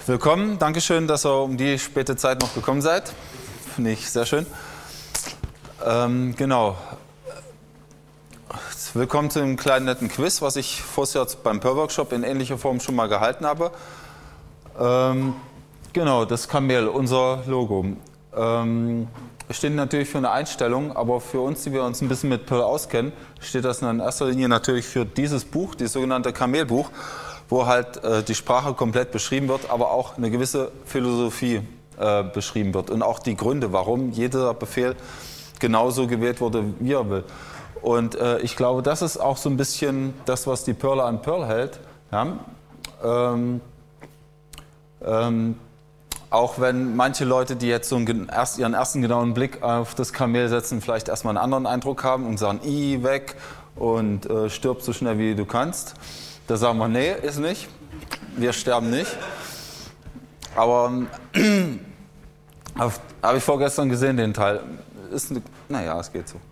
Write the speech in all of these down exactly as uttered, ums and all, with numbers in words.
Willkommen, Dankeschön, dass ihr um die späte Zeit noch gekommen seid. Finde ich sehr schön. Ähm, genau. Willkommen zu einem kleinen netten Quiz, was ich vorher beim Perl-Workshop in ähnlicher Form schon mal gehalten habe. Ähm, genau, das Kamel, unser Logo. Ähm, steht natürlich für eine Einstellung, aber für uns, die wir uns ein bisschen mit Perl auskennen, steht das in erster Linie natürlich für dieses Buch, das sogenannte Kamelbuch, wo halt äh, die Sprache komplett beschrieben wird, aber auch eine gewisse Philosophie äh, beschrieben wird und auch die Gründe, warum jeder Befehl genauso gewählt wurde, wie er will. Und äh, ich glaube, das ist auch so ein bisschen das, was die Perler an Perl hält. Ja? Ähm, ähm, auch wenn manche Leute, die jetzt so einen, erst, ihren ersten genauen Blick auf das Kamel setzen, vielleicht erstmal einen anderen Eindruck haben und sagen, i, weg und äh, stirb so schnell wie du kannst. Da sagen wir, nee, ist nicht. Wir sterben nicht. Aber habe ich vorgestern gesehen, den Teil. Ist eine, naja, es geht so.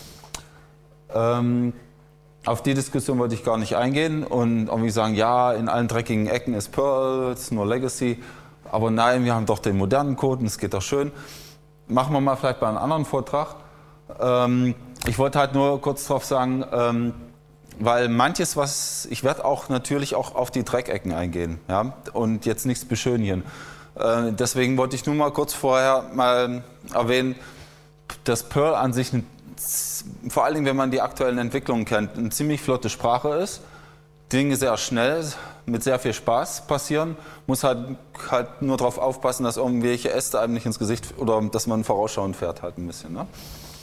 Ähm, auf die Diskussion wollte ich gar nicht eingehen und irgendwie sagen, ja, in allen dreckigen Ecken ist Perl, es ist nur Legacy. Aber nein, wir haben doch den modernen Code und es geht doch schön. Machen wir mal vielleicht bei einem anderen Vortrag. Ähm, ich wollte halt nur kurz drauf sagen, ähm, weil manches, was, ich werde auch natürlich auch auf die Dreckecken eingehen, ja, und jetzt nichts beschönigen. Äh, deswegen wollte ich nur mal kurz vorher mal erwähnen, dass Perl an sich, ein, vor allen Dingen, wenn man die aktuellen Entwicklungen kennt, eine ziemlich flotte Sprache ist. Dinge sehr schnell, mit sehr viel Spaß passieren. Muss halt, halt nur darauf aufpassen, dass irgendwelche Äste einem nicht ins Gesicht, oder dass man vorausschauend fährt halt ein bisschen. Ne?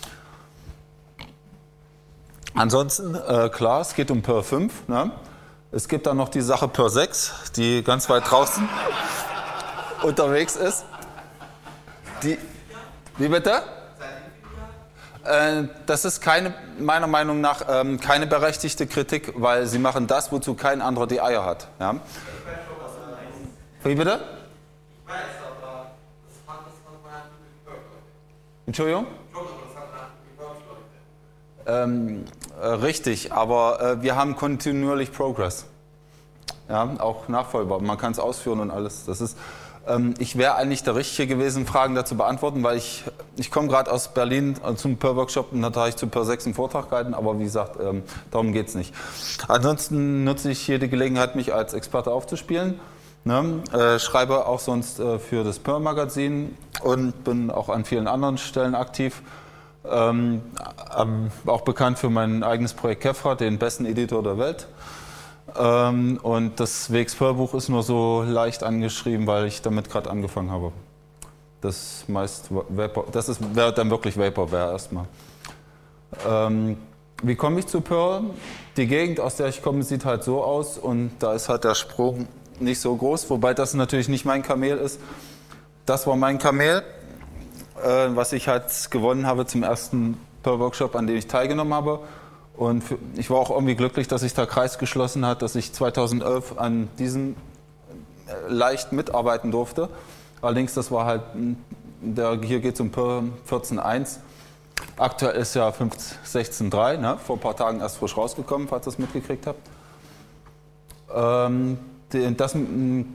Ansonsten, äh, klar, es geht um Perl fünf. Ne? Es gibt dann noch die Sache Perl sechs, die ganz weit draußen unterwegs ist. Die, wie bitte? Äh, das ist keine, meiner Meinung nach ähm, keine berechtigte Kritik, weil sie machen das, wozu kein anderer die Eier hat. Ja? Wie bitte? Entschuldigung? Ähm, äh, richtig, aber äh, wir haben kontinuierlich Progress. Ja, auch nachvollziehbar. Man kann es ausführen und alles. Das ist, ähm, ich wäre eigentlich der Richtige gewesen, Fragen dazu beantworten, weil ich, ich komme gerade aus Berlin äh, zum Perl-Workshop und da habe ich zu Perl sechs einen Vortrag gehalten, aber wie gesagt, ähm, darum geht es nicht. Ansonsten nutze ich jede Gelegenheit, mich als Experte aufzuspielen. Ne? Äh, schreibe auch sonst äh, für das Perl-Magazin und bin auch an vielen anderen Stellen aktiv. Ähm, ähm, auch bekannt für mein eigenes Projekt Kefra, den besten Editor der Welt. Ähm, und das W X Perl-Buch ist nur so leicht angeschrieben, weil ich damit gerade angefangen habe. Das meist Vapor, das ist, wäre dann wirklich Vaporware erstmal. Ähm, wie komme ich zu Perl? Die Gegend, aus der ich komme, sieht halt so aus und da ist halt der Sprung nicht so groß, wobei das natürlich nicht mein Kamel ist. Das war mein Kamel, was ich halt gewonnen habe zum ersten Perl-Workshop, an dem ich teilgenommen habe. Und für, ich war auch irgendwie glücklich, dass sich der Kreis geschlossen hat, dass ich zweitausendelf an diesem leicht mitarbeiten durfte. Allerdings, das war halt, der, hier geht es um Perl vierzehn Punkt eins. Aktuell ist ja sechzehn Punkt drei, ne? Vor ein paar Tagen erst frisch rausgekommen, falls ihr es mitgekriegt habt. Ähm, das ähm,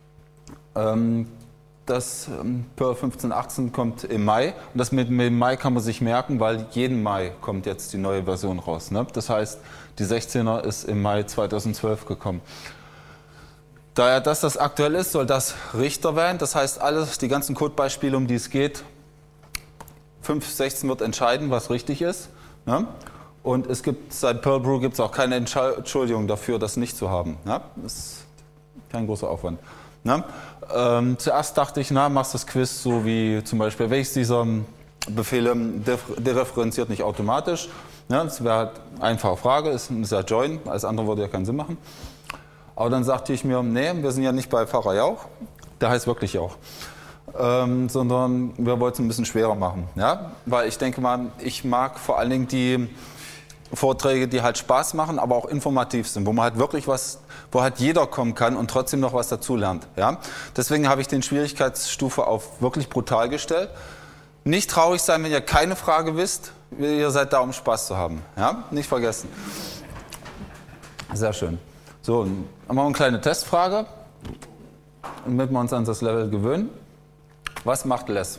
Das Perl fünfzehn Punkt achtzehn kommt im Mai und das mit dem Mai kann man sich merken, weil jeden Mai kommt jetzt die neue Version raus. Ne? Das heißt, die sechzehner ist im Mai zweitausendzwölf gekommen. Da ja das das aktuell ist, soll das Richter werden. Das heißt, alles, die ganzen Codebeispiele, um die es geht, fünf Punkt sechzehn wird entscheiden, was richtig ist. Ne? Und es gibt seit Perl Brew gibt es auch keine Entschuldigung dafür, das nicht zu haben. Ne? Das ist kein großer Aufwand. Ne? Ähm, zuerst dachte ich, na, machst das Quiz so wie zum Beispiel, welches dieser Befehle dereferenziert nicht automatisch. Ne? Das wäre halt eine einfache Frage, ist, ist ja Join, alles andere würde ja keinen Sinn machen. Aber dann sagte ich mir, nee, wir sind ja nicht bei Pfarrer Jauch, der heißt wirklich Jauch, ähm, sondern wir wollten es ein bisschen schwerer machen. Ja? Weil ich denke mal, ich mag vor allen Dingen die Vorträge, die halt Spaß machen, aber auch informativ sind, wo man halt wirklich was, wo halt jeder kommen kann und trotzdem noch was dazulernt. Ja? Deswegen habe ich den Schwierigkeitsstufe auf wirklich brutal gestellt. Nicht traurig sein, wenn ihr keine Frage wisst, ihr seid da, um Spaß zu haben. Ja? Nicht vergessen. Sehr schön. So, dann machen wir eine kleine Testfrage. damit wir uns an das Level gewöhnen. Was macht less?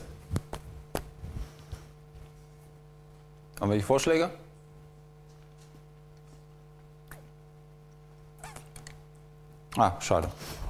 Haben wir die Vorschläge? Ah, schade.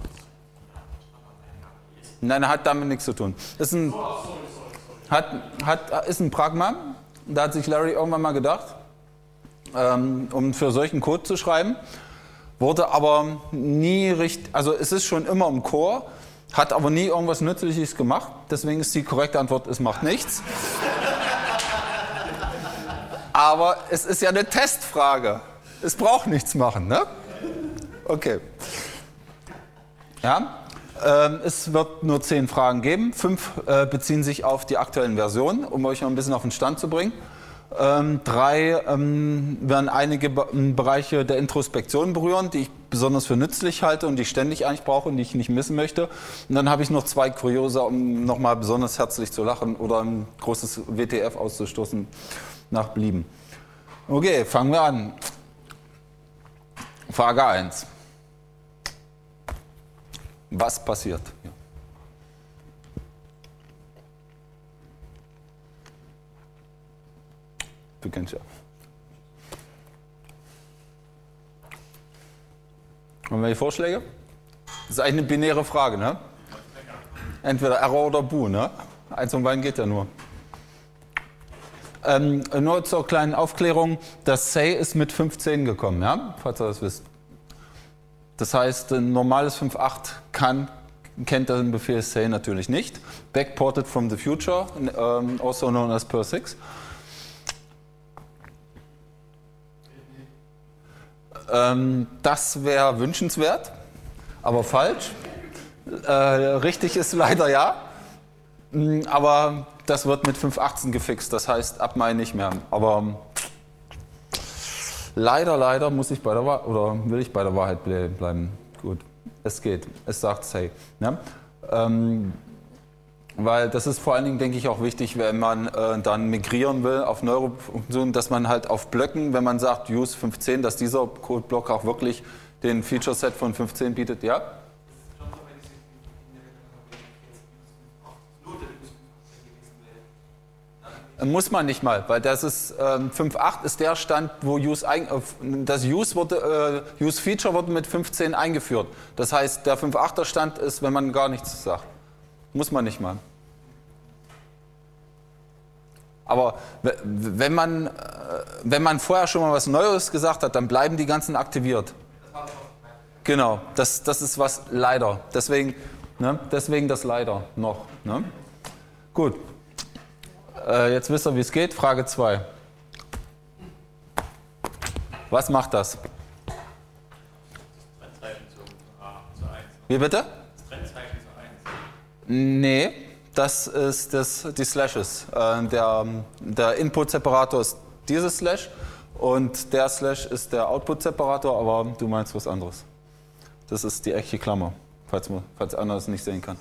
Nein, hat damit nichts zu tun. Ist ein, hat, hat, ist ein Pragma. Da hat sich Larry irgendwann mal gedacht, ähm, um für solchen Code zu schreiben. Wurde aber nie richtig, also es ist schon immer im Core, hat aber nie irgendwas Nützliches gemacht. Deswegen ist die korrekte Antwort, es macht nichts. Aber es ist ja eine Testfrage. Es braucht nichts machen, ne? Okay. Ja, ähm, es wird nur zehn Fragen geben. Fünf äh, beziehen sich auf die aktuellen Versionen, um euch noch ein bisschen auf den Stand zu bringen. Ähm, drei ähm, werden einige Be Bereiche der Introspektion berühren, die ich besonders für nützlich halte und die ich ständig eigentlich brauche und die ich nicht missen möchte. Und dann habe ich noch zwei Kuriosa, um nochmal besonders herzlich zu lachen oder ein großes W T F auszustoßen nach Belieben. Okay, fangen wir an. Frage eins. Was passiert? Ja. Du kennst ja. Haben wir die Vorschläge? Das ist eigentlich eine binäre Frage, ne? Entweder Error oder Bu, ne? Eins von beiden geht ja nur. Ähm, nur zur kleinen Aufklärung, das Say ist mit fünfzehn gekommen, ja? Falls ihr das wisst. Das heißt, ein normales fünf Punkt acht kann, kennt den Befehl Say natürlich nicht. Backported from the future, um, also known as per six. Ähm, das wäre wünschenswert, aber falsch. Äh, richtig ist leider ja, aber das wird mit fünf Punkt achtzehn gefixt, das heißt ab Mai nicht mehr. Aber leider, leider muss ich bei der Wahrheit, oder will ich bei der Wahrheit bleiben. Gut, es geht, es sagt Say. Ne? Ähm, weil das ist vor allen Dingen, denke ich, auch wichtig, wenn man äh, dann migrieren will auf Neurofunktionen, dass man halt auf Blöcken, wenn man sagt Use fünfzehn, dass dieser Codeblock auch wirklich den Feature-Set von fünfzehn bietet, ja? Muss man nicht mal, weil das ist ähm, fünf Punkt acht ist der Stand, wo Use ein, äh, das Use, wurde, äh, Use Feature wurde mit fünfzehn eingeführt. Das heißt, der fünf Punkt achter Stand ist, wenn man gar nichts sagt. Muss man nicht mal. Aber wenn man, äh, wenn man vorher schon mal was Neues gesagt hat, dann bleiben die ganzen aktiviert. Genau, das, das ist was leider. Deswegen, ne, deswegen das leider noch. Ne? Gut. Jetzt wisst ihr, wie es geht. Frage zwei. Was macht das? Wie bitte? Das Trennzeichen zu eins. Nee, das ist das, die Slashes. Der, der Input-Separator ist dieses Slash und der Slash ist der Output-Separator, aber du meinst was anderes. Das ist die echte Klammer, falls, man, falls einer das nicht sehen kann.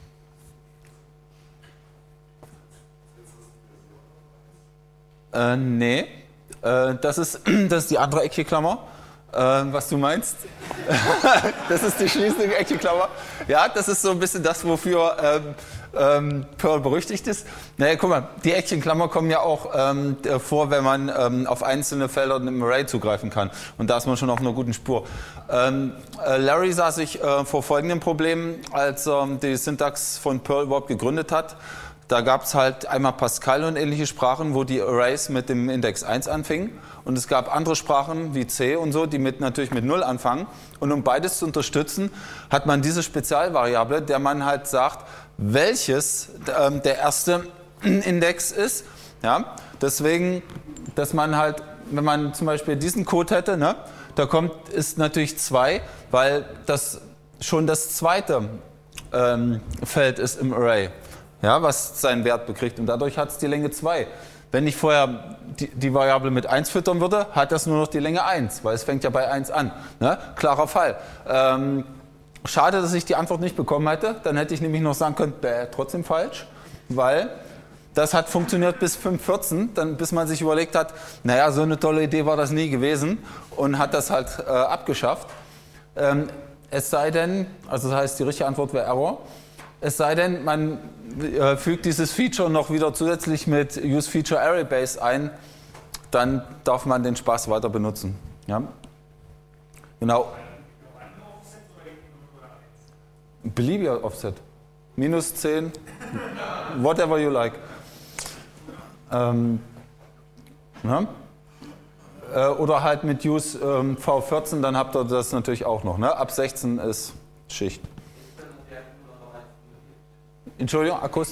Äh, nee, äh, das, ist, das ist die andere Eckklammer, äh, was du meinst. Das ist die schließende Eckklammer. Ja, das ist so ein bisschen das, wofür ähm, ähm, Perl berüchtigt ist. Naja, guck mal, die Eckklammer kommen ja auch ähm, vor, wenn man ähm, auf einzelne Felder im Array zugreifen kann. Und da ist man schon auf einer guten Spur. Ähm, äh, Larry sah sich äh, vor folgendem Problem, als er ähm, die Syntax von Perl überhaupt gegründet hat. Da gab es halt einmal Pascal und ähnliche Sprachen, wo die Arrays mit dem Index eins anfingen. Und es gab andere Sprachen wie C und so, die mit, natürlich mit null anfangen. Und um beides zu unterstützen, hat man diese Spezialvariable, der man halt sagt, welches ähm, der erste Index ist. Ja? Deswegen, dass man halt, wenn man zum Beispiel diesen Code hätte, ne, da kommt, ist natürlich zwei, weil das schon das zweite ähm, Feld ist im Array. Ja, was seinen Wert bekriegt und dadurch hat es die Länge zwei. Wenn ich vorher die, die Variable mit eins füttern würde, hat das nur noch die Länge eins, weil es fängt ja bei eins an. Ne? Klarer Fall. Ähm, schade, dass ich die Antwort nicht bekommen hätte, dann hätte ich nämlich noch sagen können, bäh, trotzdem falsch, weil das hat funktioniert bis fünf Punkt vierzehn, dann, bis man sich überlegt hat, naja, so eine tolle Idee war das nie gewesen und hat das halt äh, abgeschafft. Ähm, es sei denn, also das heißt, die richtige Antwort wäre Error, es sei denn, man äh, fügt dieses Feature noch wieder zusätzlich mit UseFeatureArrayBase ein, dann darf man den Spaß weiter benutzen. Ja? Genau. Beliebiger Offset. Minus zehn, whatever you like. Ähm, ja? äh, oder halt mit Use ähm, V vierzehn, dann habt ihr das natürlich auch noch. Ne? Ab sechzehn ist Schicht. Entschuldigung, Akkus?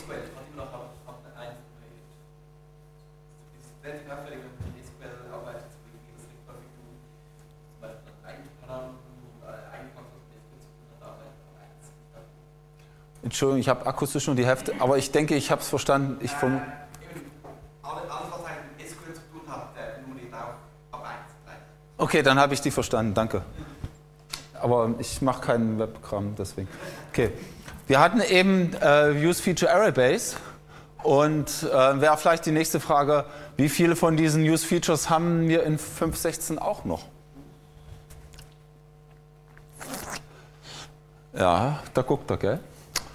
Entschuldigung, ich habe akustisch nur die Hälfte, aber ich denke, ich habe es verstanden. Ich vom Okay, dann habe ich die verstanden, danke. Aber ich mache keinen Webkram, deswegen. Okay. Wir hatten eben äh, UseFeatureArrayBase und äh, wäre vielleicht die nächste Frage, wie viele von diesen Use-Features haben wir in fünf Punkt sechzehn auch noch? Ja, da guckt er, gell?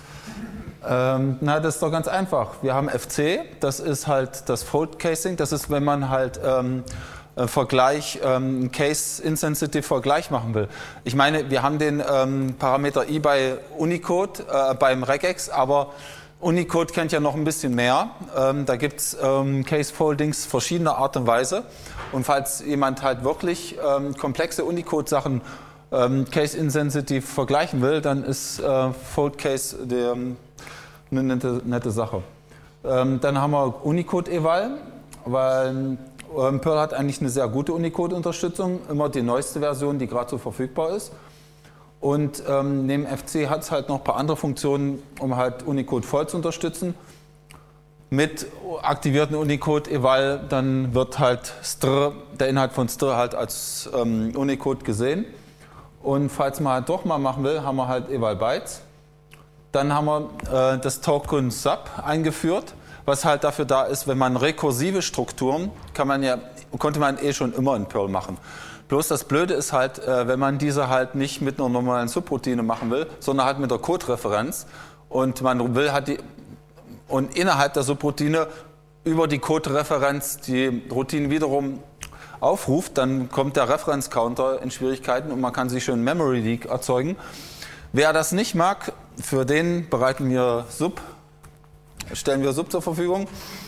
Ähm, na, das ist doch ganz einfach. Wir haben F C, das ist halt das Fold Casing, das ist, wenn man halt ähm, Vergleich, ähm, Case-Insensitive Vergleich machen will. Ich meine, wir haben den ähm, Parameter i bei Unicode, äh, beim Regex, aber Unicode kennt ja noch ein bisschen mehr. Ähm, da gibt es ähm, Case-Foldings verschiedener Art und Weise. Und falls jemand halt wirklich ähm, komplexe Unicode-Sachen ähm, Case-Insensitive vergleichen will, dann ist äh, Fold Case der, eine nette, nette Sache. Ähm, dann haben wir Unicode-Eval, weil ähm, Perl hat eigentlich eine sehr gute Unicode-Unterstützung, immer die neueste Version, die gerade so verfügbar ist. Und ähm, neben F C hat es halt noch ein paar andere Funktionen, um halt Unicode voll zu unterstützen. Mit aktivierten Unicode-Eval, dann wird halt str, der Inhalt von str halt als ähm, Unicode gesehen. Und falls man halt doch mal machen will, haben wir halt eval bytes. Dann haben wir äh, das Token Sub eingeführt, was halt dafür da ist, wenn man rekursive Strukturen, kann man ja, konnte man eh schon immer in Perl machen. Bloß das Blöde ist halt, äh, wenn man diese halt nicht mit einer normalen Subroutine machen will, sondern halt mit der Code-Referenz und man will halt die, und innerhalb der Subroutine über die Code-Referenz die Routine wiederum aufruft, dann kommt der Reference-Counter in Schwierigkeiten und man kann sich schön Memory Leak erzeugen. Wer das nicht mag, für den bereiten wir Sub, stellen wir Sub zur Verfügung,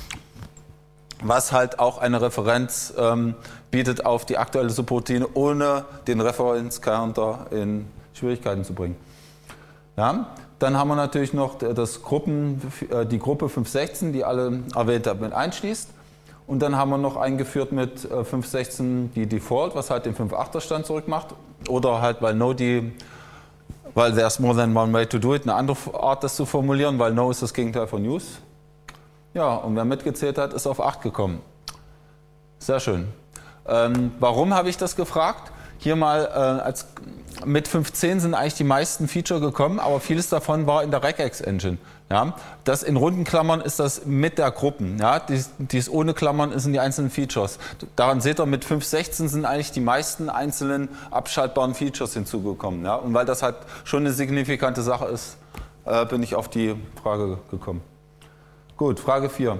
was halt auch eine Referenz ähm, bietet auf die aktuelle Subroutine, ohne den Reference-Counter in Schwierigkeiten zu bringen. Ja, dann haben wir natürlich noch das Gruppen, die Gruppe fünf Punkt sechzehn, die alle erwähnt mit einschließt. Und dann haben wir noch eingeführt mit fünf Punkt sechzehn die Default, was halt den fünf Punkt achter Stand zurückmacht. Oder halt, weil No die, weil there's more than one way to do it, eine andere Art, das zu formulieren, weil No ist das Gegenteil von Use. Ja, und wer mitgezählt hat, ist auf acht gekommen. Sehr schön. Ähm, warum habe ich das gefragt? Hier mal, äh, als, mit fünf Punkt zehn sind eigentlich die meisten Feature gekommen, aber vieles davon war in der Regex-Engine. Ja? Das in runden Klammern ist das mit der Gruppen. Ja? Dies, dies ohne Klammern sind die einzelnen Features. Daran seht ihr, mit fünf Punkt sechzehn sind eigentlich die meisten einzelnen abschaltbaren Features hinzugekommen. Ja? Und weil das halt schon eine signifikante Sache ist, äh, bin ich auf die Frage gekommen. Gut, Frage vier.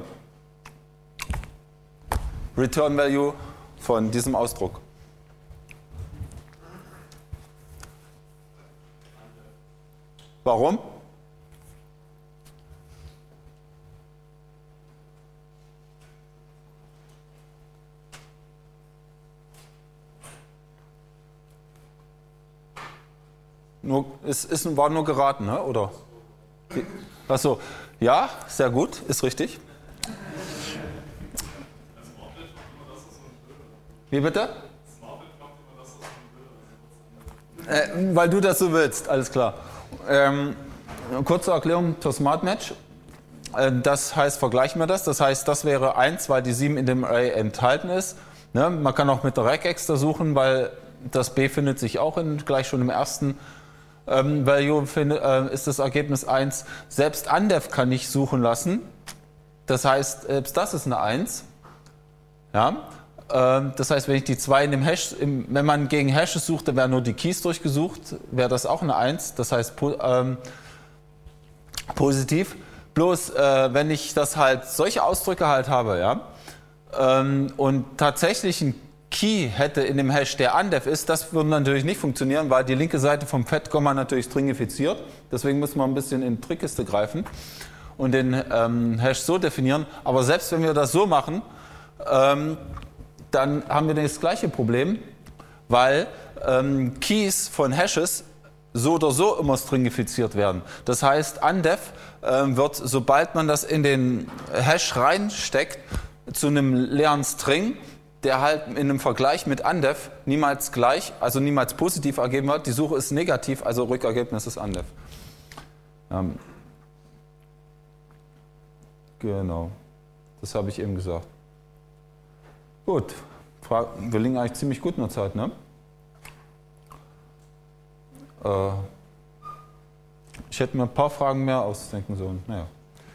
Return Value von diesem Ausdruck. Warum? Nur, es ist, war nur geraten, ne? Oder? Achso, ja, sehr gut, ist richtig. Wie bitte? Äh, weil du das so willst, alles klar. Ähm, kurze Erklärung zur Smart Match. Äh, das heißt, vergleichen wir das. Das heißt, das wäre eins, weil die sieben in dem Array enthalten ist. Ne? Man kann auch mit der Regex da suchen, weil das B findet sich auch in, gleich schon im ersten ähm, Value find, äh, ist das Ergebnis eins. Selbst Undev kann ich suchen lassen. Das heißt, selbst das ist eine eins. Ja? Ähm, das heißt, wenn ich die zwei in dem Hash, im, wenn man gegen Hashes sucht, dann werden nur die Keys durchgesucht, wäre das auch eine eins, das heißt po, ähm, positiv. Bloß, äh, wenn ich das halt, solche Ausdrücke halt habe, ja, ähm, und tatsächlich ein Key hätte in dem Hash, der undef ist, das würde natürlich nicht funktionieren, weil die linke Seite vom Fat-Komma natürlich stringifiziert. Deswegen muss man ein bisschen in die Trickkiste greifen und den ähm, Hash so definieren. Aber selbst wenn wir das so machen, ähm, dann haben wir das gleiche Problem, weil ähm, Keys von Hashes so oder so immer stringifiziert werden. Das heißt, undef ähm, wird, sobald man das in den Hash reinsteckt, zu einem leeren String, der halt in einem Vergleich mit undef niemals gleich, also niemals positiv ergeben wird. Die Suche ist negativ, also Rückergebnis ist undef. Ähm, genau, das habe ich eben gesagt. Gut, wir liegen eigentlich ziemlich gut in der Zeit, ne? Äh, ich hätte mir ein paar Fragen mehr ausdenken sollen. Naja.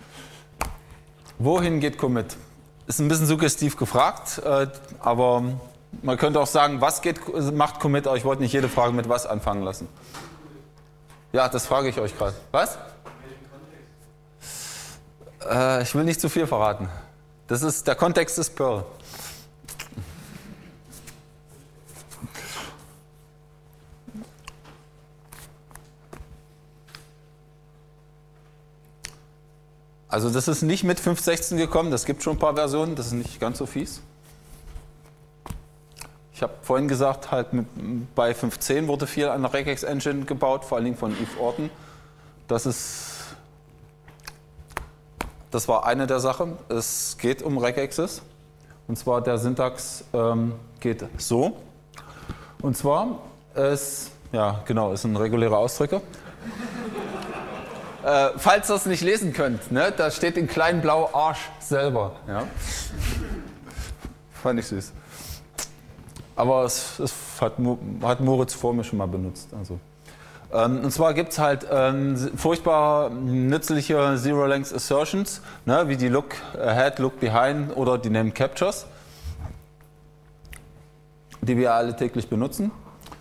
Wohin geht Commit? Ist ein bisschen suggestiv gefragt, äh, aber man könnte auch sagen, was geht, macht Commit, aber ich wollte nicht jede Frage mit was anfangen lassen. Ja, das frage ich euch gerade. Was? Äh, ich will nicht zu viel verraten. Das ist, der Kontext ist Perl. Also das ist nicht mit fünf Punkt sechzehn gekommen, das gibt schon ein paar Versionen, das ist nicht ganz so fies. Ich habe vorhin gesagt, halt mit, bei fünf Punkt zehn wurde viel an der Regex-Engine gebaut, vor allen Dingen von Yves Orton. Das ist, das war eine der Sachen. Es geht um Regexes. Und zwar der Syntax ähm, geht so. Und zwar ist, ja genau, ist ein regulärer Ausdrücker. Äh, falls ihr es nicht lesen könnt, ne, da steht in klein blau Arsch selber. Ja. Fand ich süß. Aber es, es hat, hat Moritz vor mir schon mal benutzt. Also. Ähm, und zwar gibt es halt ähm, furchtbar nützliche Zero-Length Assertions, ne, wie die Look Ahead, Look Behind oder die Name Captures, die wir alle täglich benutzen.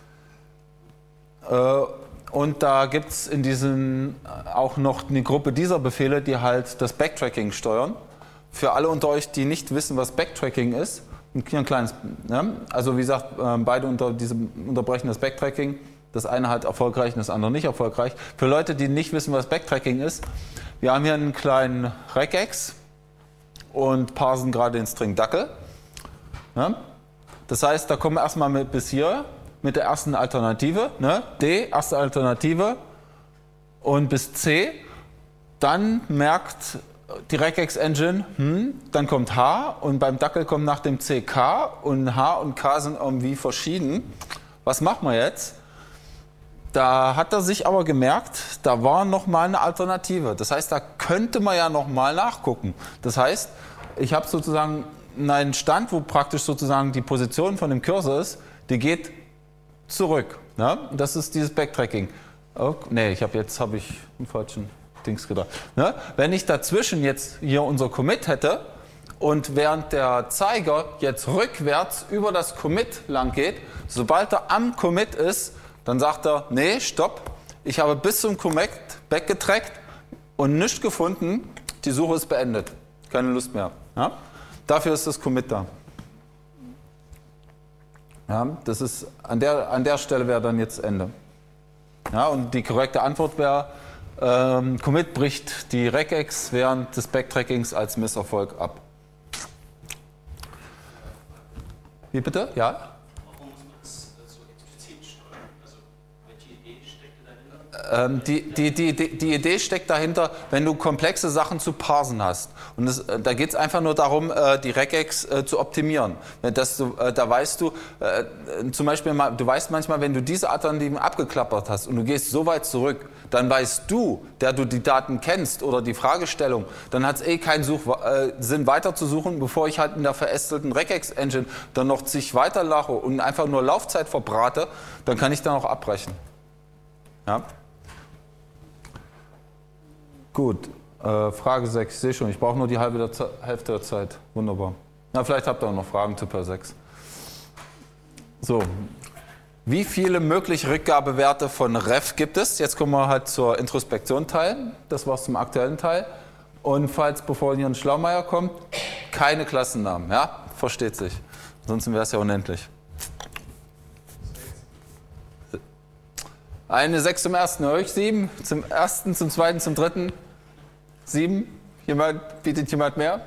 Äh, Und da gibt es in diesem auch noch eine Gruppe dieser Befehle, die halt das Backtracking steuern. Für alle unter euch, die nicht wissen, was Backtracking ist, ein kleines, ne? Also wie gesagt, beide unter diesem unterbrechen das Backtracking. Das eine halt erfolgreich und das andere nicht erfolgreich. Für Leute, die nicht wissen, was Backtracking ist, wir haben hier einen kleinen Regex und parsen gerade den String Dackel. Ne? Das heißt, da kommen wir erstmal mit bis hier. Mit der ersten Alternative, ne? D, erste Alternative und bis C, dann merkt die Regex-Engine, hm, dann kommt H und beim Dackel kommt nach dem C K und H und K sind irgendwie verschieden. Was machen wir jetzt? Da hat er sich aber gemerkt, da war nochmal eine Alternative. Das heißt, da könnte man ja nochmal nachgucken. Das heißt, ich habe sozusagen einen Stand, wo praktisch sozusagen die Position von dem Cursor ist, die geht zurück. Ne? Das ist dieses Backtracking. Oh, ne, ich habe jetzt habe ich einen falschen Dings gedacht. Ne? Wenn ich dazwischen jetzt hier unser Commit hätte und während der Zeiger jetzt rückwärts über das Commit lang geht, sobald er am Commit ist, dann sagt er, nee, stopp, ich habe bis zum Commit backgetrackt und nichts gefunden, die Suche ist beendet. Keine Lust mehr. Ja? Dafür ist das Commit da. Ja, das ist, an, der, an der Stelle wäre dann jetzt Ende. Ja, und die korrekte Antwort wäre, ähm, Commit bricht die Regex während des Backtrackings als Misserfolg ab. Wie bitte? Ja? Warum muss man das so explizit steuern? Also, welche Idee steckt dahinter? Ähm, die, die, die, die, die Idee steckt dahinter, wenn du komplexe Sachen zu parsen hast. Und das, da geht es einfach nur darum, äh, die Regex äh, zu optimieren. Dass du, äh, da weißt du, äh, zum Beispiel, mal, du weißt manchmal, wenn du diese Alternativen abgeklappert hast und du gehst so weit zurück, dann weißt du, der du die Daten kennst oder die Fragestellung, dann hat es eh keinen Such, äh, Sinn weiter zu suchen, bevor ich halt in der verästelten Regex-Engine dann noch zig weiterlache und einfach nur Laufzeit verbrate, dann kann ich dann auch abbrechen. Ja? Gut, äh, Frage sechs, ich sehe schon, ich brauche nur die halbe der Hälfte der Zeit. Wunderbar. Na, vielleicht habt ihr auch noch Fragen zu Perl sechs. So, wie viele mögliche Rückgabewerte von Ref gibt es? Jetzt kommen wir halt zur Introspektion Teil. Das war's zum aktuellen Teil. Und falls, bevor hier ein Schlaumeier kommt, keine Klassennamen. Ja, versteht sich. Ansonsten wäre es ja unendlich. Eine sechs zum ersten, höre ich sieben. Zum ersten, zum zweiten, zum dritten. Sieben. Jemand, bietet jemand mehr?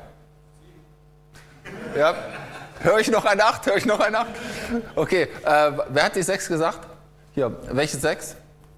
Ja. Höre ich noch eine acht? Höre ich noch eine acht? Okay, äh, wer hat die sechs gesagt? Hier, welche sechs?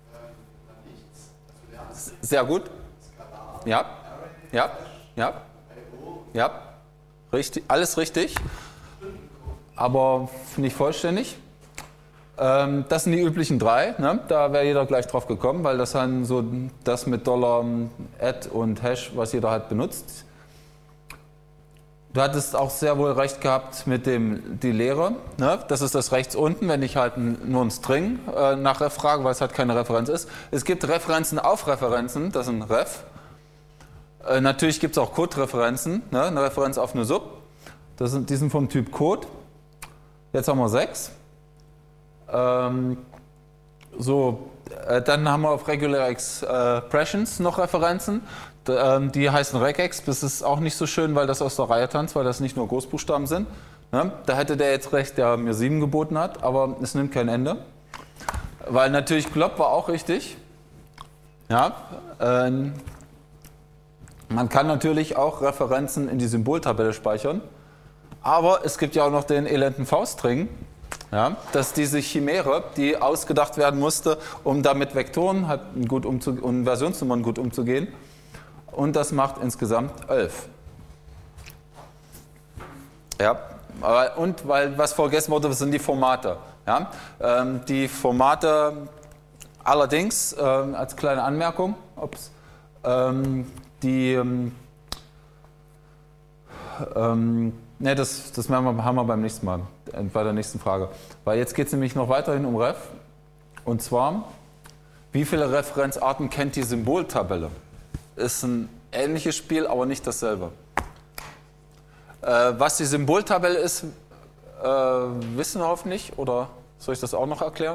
Sehr gut. Ja, ja, ja, ja, richtig, alles richtig, aber nicht vollständig. Ähm, das sind die üblichen drei, ne? Da wäre jeder gleich drauf gekommen, weil das dann so das mit Dollar, Add und Hash, was jeder halt benutzt. Du hattest auch sehr wohl recht gehabt mit dem die Lehre. Ne? Das ist das rechts unten, wenn ich halt nur einen String äh, nach Ref frage, weil es halt keine Referenz ist. Es gibt Referenzen auf Referenzen, das sind Ref. Äh, natürlich gibt es auch Code-Referenzen, ne? Eine Referenz auf eine Sub. Das sind, die sind vom Typ Code. Jetzt haben wir sechs. Ähm, so, äh, dann haben wir auf Regular Expressions noch Referenzen. Die heißen Regex, das ist auch nicht so schön, weil das aus der Reihe tanzt, weil das nicht nur Großbuchstaben sind. Da hätte der jetzt recht, der mir sieben geboten hat, aber es nimmt kein Ende. Weil natürlich Glob war auch richtig. Ja, ähm, man kann natürlich auch Referenzen in die Symboltabelle speichern, aber es gibt ja auch noch den elenden V-String. Ja, dass diese Chimäre, die ausgedacht werden musste, um damit Vektoren halt gut umzu- und Versionsnummern gut umzugehen. Und das macht insgesamt elf. Ja, und weil was vergessen wurde, sind die Formate. Ja, ähm, die Formate allerdings, ähm, als kleine Anmerkung, ups, ähm, die, ähm, ähm, ne, das, das haben wir, haben wir beim nächsten Mal, äh, bei der nächsten Frage. Weil jetzt geht es nämlich noch weiterhin um Ref. Und zwar, wie viele Referenzarten kennt die Symboltabelle? Ist ein ähnliches Spiel, aber nicht dasselbe. Äh, was die Symboltabelle ist, äh, wissen wir hoffentlich, oder soll ich das auch noch erklären?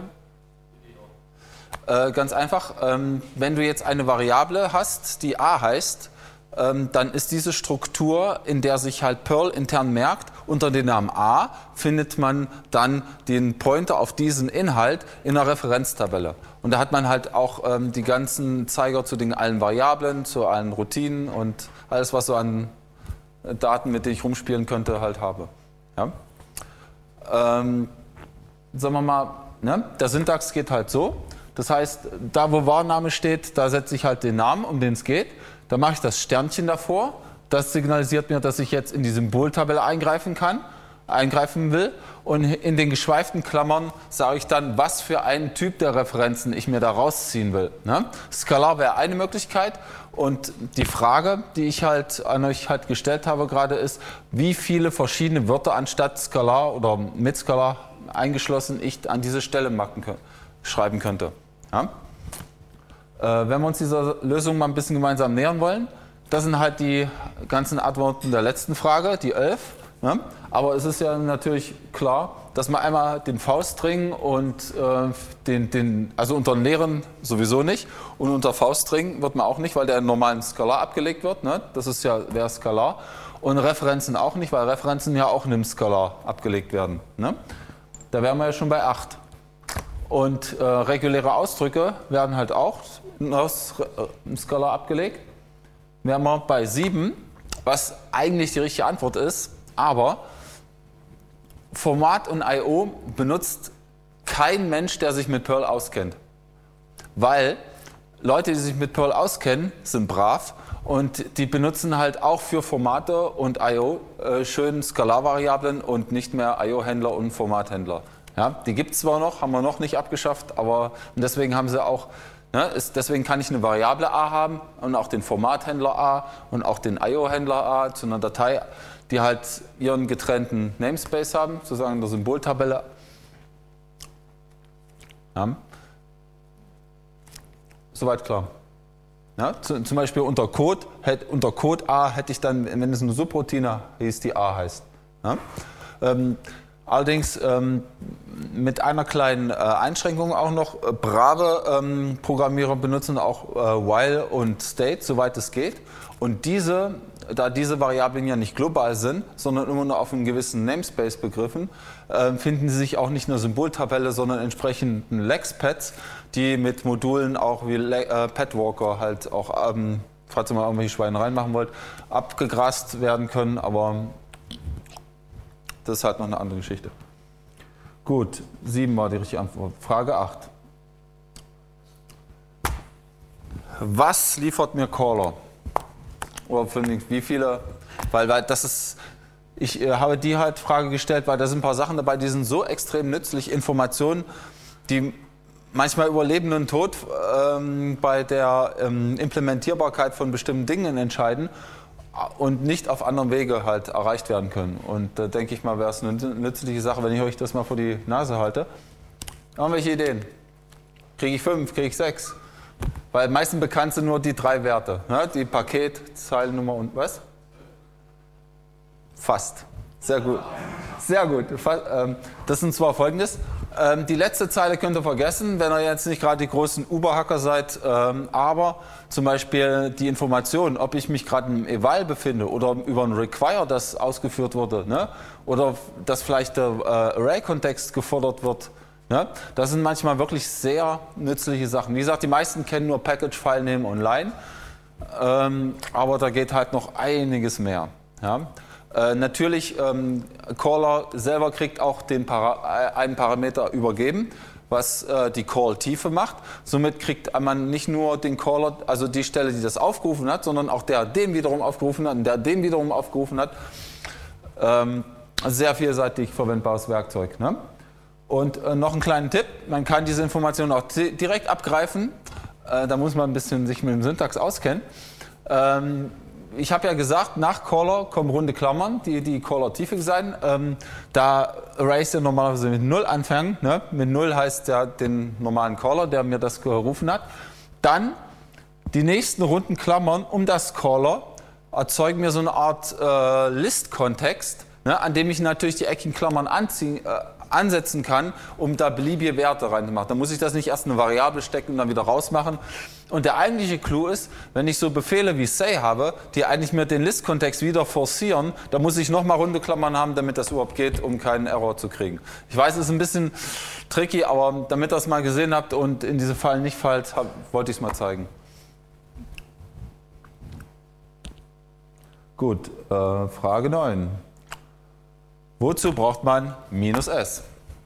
Äh, ganz einfach, ähm, wenn du jetzt eine Variable hast, die a heißt, ähm, dann ist diese Struktur, in der sich halt Perl intern merkt, unter dem Namen a findet man dann den Pointer auf diesen Inhalt in der Referenztabelle. Und da hat man halt auch ähm, die ganzen Zeiger zu den allen Variablen, zu allen Routinen und alles, was so an Daten, mit denen ich rumspielen könnte, halt habe. Ja? Ähm, sagen wir mal, ne? Der Syntax geht halt so. Das heißt, da wo Varname steht, da setze ich halt den Namen, um den es geht. Da mache ich das Sternchen davor. Das signalisiert mir, dass ich jetzt in die Symboltabelle eingreifen kann, eingreifen will. Und in den geschweiften Klammern sage ich dann, was für einen Typ der Referenzen ich mir da rausziehen will. Ne? Skalar wäre eine Möglichkeit. Und die Frage, die ich halt an euch halt gestellt habe gerade, ist, wie viele verschiedene Wörter anstatt Skalar oder mit Skalar eingeschlossen ich an diese Stelle machen, schreiben könnte. Ja? Äh, wenn wir uns dieser Lösung mal ein bisschen gemeinsam nähern wollen, das sind halt die ganzen Antworten der letzten Frage, die elf. Ne? Aber es ist ja natürlich klar, dass man einmal den V-String und äh, den, den, also unter den leeren sowieso nicht und unter V-String wird man auch nicht, weil der in normalen Skalar abgelegt wird. Ne? Das ist ja der Skalar. Und Referenzen auch nicht, weil Referenzen ja auch in einem Skalar abgelegt werden. Ne? Da wären wir ja schon bei acht. Und äh, reguläre Ausdrücke werden halt auch aus äh, Skalar abgelegt. Wären wir bei sieben, was eigentlich die richtige Antwort ist, aber Format und I O benutzt kein Mensch, der sich mit Perl auskennt. Weil Leute, die sich mit Perl auskennen, sind brav und die benutzen halt auch für Formate und I O äh, schön Skalarvariablen und nicht mehr I O-Händler und Formathändler. Ja, die gibt es zwar noch, haben wir noch nicht abgeschafft, aber deswegen haben sie auch, ne, ist, deswegen kann ich eine Variable A haben und auch den Formathändler A und auch den I O-Händler A zu einer Datei, die halt ihren getrennten Namespace haben, sozusagen in der Symboltabelle. Ja. Soweit klar. Ja, zu, zum Beispiel unter Code, hätt, unter Code A hätte ich dann, wenn es eine Subroutine hieß, die A heißt. Ja. Ähm, Allerdings ähm, mit einer kleinen äh, Einschränkung auch noch. Äh, brave ähm, Programmierer benutzen auch äh, while und state, soweit es geht. Und diese, da diese Variablen ja nicht global sind, sondern immer nur auf einem gewissen Namespace begriffen, äh, finden sie sich auch nicht in der Symboltabelle, sondern entsprechenden Lex-Pads, die mit Modulen auch wie äh, Padwalker halt auch, ähm, falls ihr mal irgendwelche Schweinereien machen wollt, abgegrast werden können. Aber das ist halt noch eine andere Geschichte. Gut, sieben war die richtige Antwort. Frage acht. Was liefert mir Caller? Oder für mich, wie viele? Weil, weil das ist, ich äh, habe die halt Frage gestellt, weil da sind ein paar Sachen dabei, die sind so extrem nützlich. Informationen, die manchmal über Leben und Tod ähm, bei der ähm, Implementierbarkeit von bestimmten Dingen entscheiden und nicht auf anderem Wege halt erreicht werden können. Und da denke ich mal, wäre es eine nützliche Sache, wenn ich euch das mal vor die Nase halte. Irgendwelche Ideen? Kriege ich fünf, kriege ich sechs? Weil meistens bekannt sind nur die drei Werte. Ne? Die Paket, Zeilennummer und was? Fast. Sehr gut. Sehr gut. Das sind zwar folgendes. Die letzte Zeile könnt ihr vergessen, wenn ihr jetzt nicht gerade die großen Uber-Hacker seid. Aber zum Beispiel die Information, ob ich mich gerade im Eval befinde oder über ein Require, das ausgeführt wurde, ne? Oder dass vielleicht der Array-Kontext gefordert wird. Ne? Das sind manchmal wirklich sehr nützliche Sachen. Wie gesagt, die meisten kennen nur Package-File nehmen online, ähm, aber da geht halt noch einiges mehr. Ja? Äh, natürlich, ähm, Caller selber kriegt auch den Para einen Parameter übergeben, was äh, die Call-Tiefe macht. Somit kriegt man nicht nur den Caller, also die Stelle, die das aufgerufen hat, sondern auch der den wiederum aufgerufen hat und der den wiederum aufgerufen hat. Ähm, sehr vielseitig verwendbares Werkzeug. Ne? Und äh, noch einen kleinen Tipp, man kann diese Informationen auch direkt abgreifen, äh, da muss man ein bisschen sich mit dem Syntax auskennen. Ähm, ich habe ja gesagt, nach Caller kommen runde Klammern, die die Caller-Tiefe sein. Ähm, da Arrays ja normalerweise mit null anfangen, ne? Mit null heißt ja den normalen Caller, der mir das gerufen hat. Dann die nächsten runden Klammern um das Caller erzeugen mir so eine Art äh, List-Kontext, ne? An dem ich natürlich die eckigen Klammern anziehen, äh, ansetzen kann, um da beliebige Werte reinzumachen. Da muss ich das nicht erst in eine Variable stecken und dann wieder rausmachen. Und der eigentliche Clou ist, wenn ich so Befehle wie say habe, die eigentlich mir den List-Kontext wieder forcieren, da muss ich nochmal runde Klammern haben, damit das überhaupt geht, um keinen Error zu kriegen. Ich weiß, es ist ein bisschen tricky, aber damit ihr es mal gesehen habt und in diese Fallen nicht fallt, hab, wollte ich es mal zeigen. Gut, äh, Frage neun. Wozu braucht man minus S?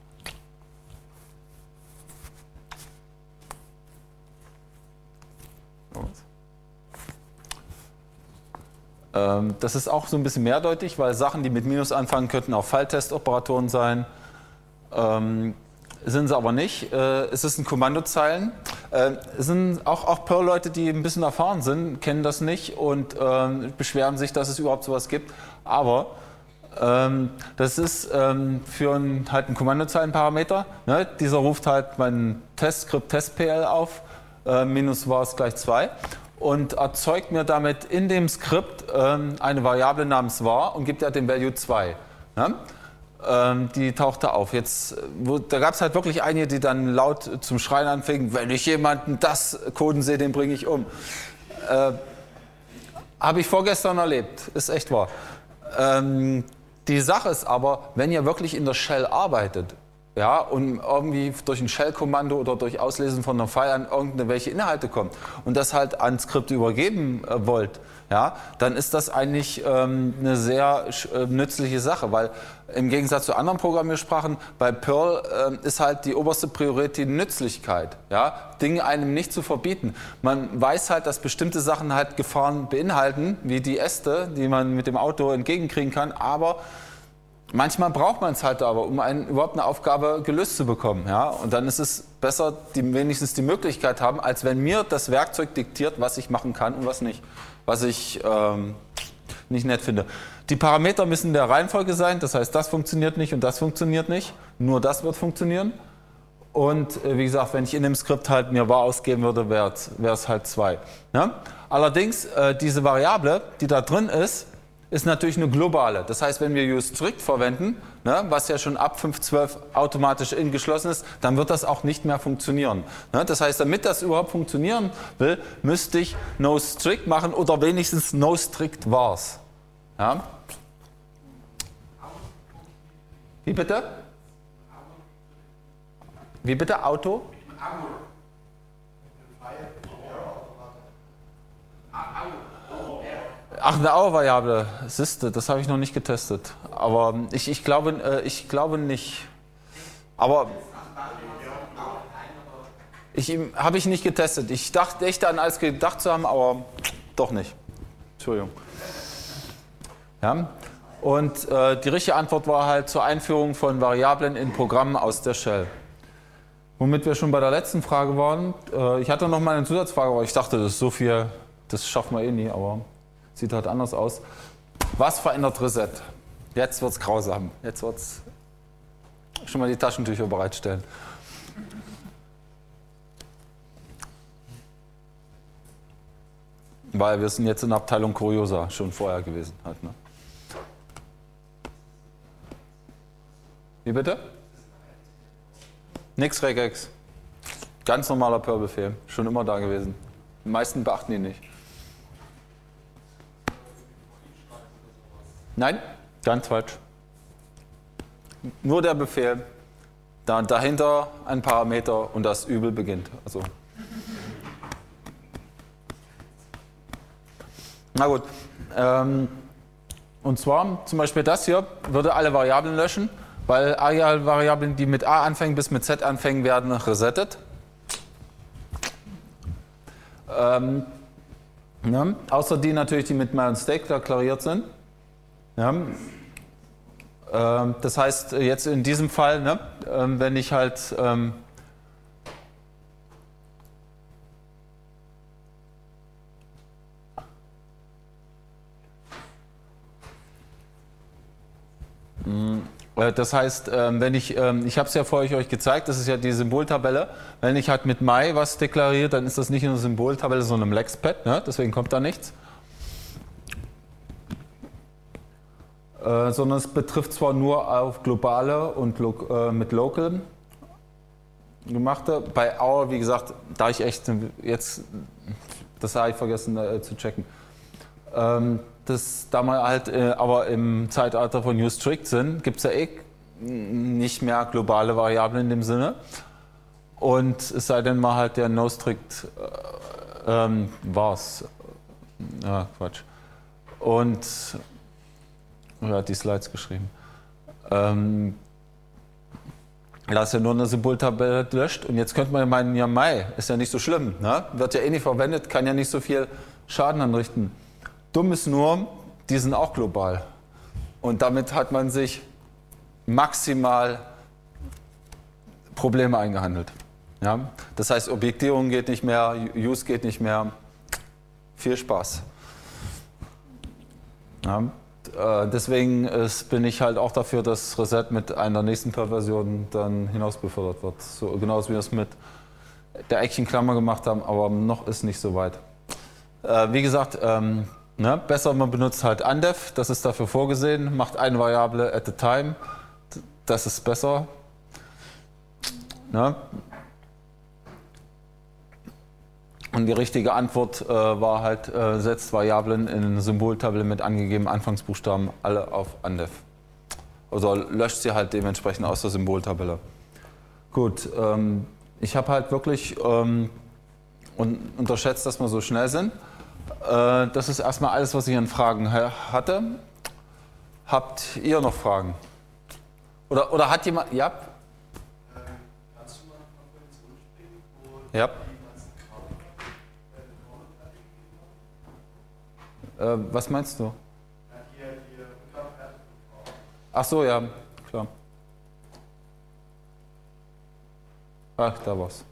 Ähm, das ist auch so ein bisschen mehrdeutig, weil Sachen, die mit Minus anfangen, könnten auch Falltest-Operatoren sein. Ähm, sind sie aber nicht. Äh, es ist ein Kommandozeilen. Äh, es sind auch, auch Perl-Leute, die ein bisschen erfahren sind, kennen das nicht und äh, beschweren sich, dass es überhaupt sowas gibt. Aber Ähm, das ist ähm, für ein, halt ein Kommandozeilenparameter. Ne? Dieser ruft halt mein Testskript testpl auf, äh, minus var ist gleich zwei und erzeugt mir damit in dem Skript ähm, eine Variable namens var und gibt ja den Value zwei. Ne? Ähm, die taucht da auf. Jetzt, wo, da gab es halt wirklich einige, die dann laut zum Schreien anfingen, wenn ich jemanden das Coden sehe, den bringe ich um. Äh, Habe ich vorgestern erlebt, ist echt wahr. Ähm, Die Sache ist aber, wenn ihr wirklich in der Shell arbeitet, ja, und irgendwie durch ein Shell-Kommando oder durch Auslesen von einer File an irgendwelche Inhalte kommt und das halt an Skripte übergeben äh, wollt, ja, dann ist das eigentlich ähm, eine sehr äh, nützliche Sache, weil im Gegensatz zu anderen Programmiersprachen bei Perl äh, ist halt die oberste Priorität die Nützlichkeit, ja, Dinge einem nicht zu verbieten. Man weiß halt, dass bestimmte Sachen halt Gefahren beinhalten, wie die Äste, die man mit dem Auto entgegenkriegen kann, aber manchmal braucht man es halt aber, um einen, überhaupt eine Aufgabe gelöst zu bekommen. Ja? Und dann ist es besser, die wenigstens die Möglichkeit haben, als wenn mir das Werkzeug diktiert, was ich machen kann und was nicht. Was ich ähm, nicht nett finde. Die Parameter müssen in der Reihenfolge sein, das heißt, das funktioniert nicht und das funktioniert nicht. Nur das wird funktionieren. Und äh, wie gesagt, wenn ich in dem Skript halt mir var ausgeben würde, wäre es halt zwei. Ja? Allerdings, äh, diese Variable, die da drin ist, ist natürlich eine globale. Das heißt, wenn wir useStrict verwenden, ne, was ja schon ab fünf Punkt zwölf automatisch in geschlossen ist, dann wird das auch nicht mehr funktionieren. Ne? Das heißt, damit das überhaupt funktionieren will, müsste ich noStrict machen oder wenigstens noStrict vars. Ja? Wie bitte? Wie bitte? Auto? Ach, eine Auer-Variable. Siehste, das habe ich noch nicht getestet. Aber ich, ich, glaube, äh, ich glaube nicht. Aber ich habe ich nicht getestet. Ich dachte echt an alles gedacht zu haben, aber doch nicht. Entschuldigung. Ja. Und äh, die richtige Antwort war halt zur Einführung von Variablen in Programmen aus der Shell. Womit wir schon bei der letzten Frage waren. Äh, ich hatte noch mal eine Zusatzfrage, aber ich dachte, das ist so viel, das schaffen wir eh nie, aber sieht halt anders aus. Was verändert Reset? Jetzt wird es grausam. Jetzt wird es schon mal die Taschentücher bereitstellen. Weil wir sind jetzt in der Abteilung Kuriosa schon vorher gewesen. Halt, ne? Wie bitte? Nix Regex. Ganz normaler Perl-Befehl. Schon immer da gewesen. Die meisten beachten ihn nicht. Nein, ganz falsch. Nur der Befehl, dann dahinter ein Parameter und das Übel beginnt. Also. Na gut. Ähm, und zwar zum Beispiel das hier würde alle Variablen löschen, weil alle Variablen, die mit A anfangen bis mit Z anfangen, werden resettet. Ähm, ja, außer die natürlich, die mit myOnStake deklariert sind. Ja, ähm, das heißt, jetzt in diesem Fall, ne, ähm, wenn ich halt ähm, äh, das heißt, ähm, wenn ich, ähm, ich habe es ja vorher euch gezeigt, das ist ja die Symboltabelle, wenn ich halt mit my was deklariere, dann ist das nicht eine Symboltabelle, sondern ein Lexpad, ne, deswegen kommt da nichts. Äh, sondern es betrifft zwar nur auf globale und lo äh, mit local gemachte. Bei Our, wie gesagt, da ich echt jetzt, das habe ich vergessen äh, zu checken. Ähm, das, da wir halt äh, aber im Zeitalter von useStrict sind, gibt es ja eh nicht mehr globale Variablen in dem Sinne. Und es sei denn mal halt der noStrict äh, ähm, vars. Ja, Quatsch. Und er hat die Slides geschrieben. Ähm, da ist ja nur eine Symboltabelle gelöscht und jetzt könnte man ja meinen, ja Mai, ist ja nicht so schlimm, ne? Wird ja eh nicht verwendet, kann ja nicht so viel Schaden anrichten. Dumm ist nur, die sind auch global. Und damit hat man sich maximal Probleme eingehandelt. Ja? Das heißt, Objektierung geht nicht mehr, Use geht nicht mehr. Viel Spaß. Ja? Deswegen ist, bin ich halt auch dafür, dass Reset mit einer nächsten Perversion dann hinaus befördert wird. So, genauso wie wir es mit der Action-Klammer gemacht haben, aber noch ist nicht so weit. Äh, wie gesagt, ähm, ne, besser man benutzt halt undef, das ist dafür vorgesehen, macht eine Variable at a time, das ist besser. Ne? Und die richtige Antwort äh, war halt, äh, setzt Variablen in eine Symboltabelle mit angegebenen Anfangsbuchstaben alle auf undef. Also löscht sie halt dementsprechend aus der Symboltabelle. Gut, ähm, ich habe halt wirklich ähm, un unterschätzt, dass wir so schnell sind. Äh, das ist erstmal alles, was ich an Fragen hatte. Habt ihr noch Fragen? Oder, oder hat jemand... Ja? Kannst du mal ein paar Positionen springen, wo Ja. Äh, was meinst du? Ach so, ja, klar. Ach, da war's.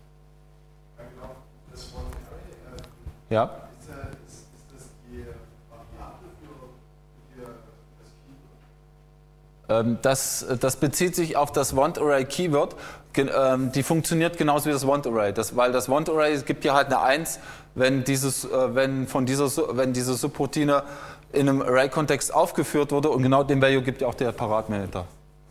Ja? Ist, ist, ist das die Variable für, für das Ähm, das, das bezieht sich auf das Want-Array-Keyword. Gen, ähm, die funktioniert genauso wie das Want-Array. Das, weil das Want-Array gibt dir halt eine eins, wenn, dieses, äh, wenn, von dieser, wenn diese Subroutine in einem Array-Kontext aufgeführt wurde und genau den Value gibt dir auch der Parat-Manager.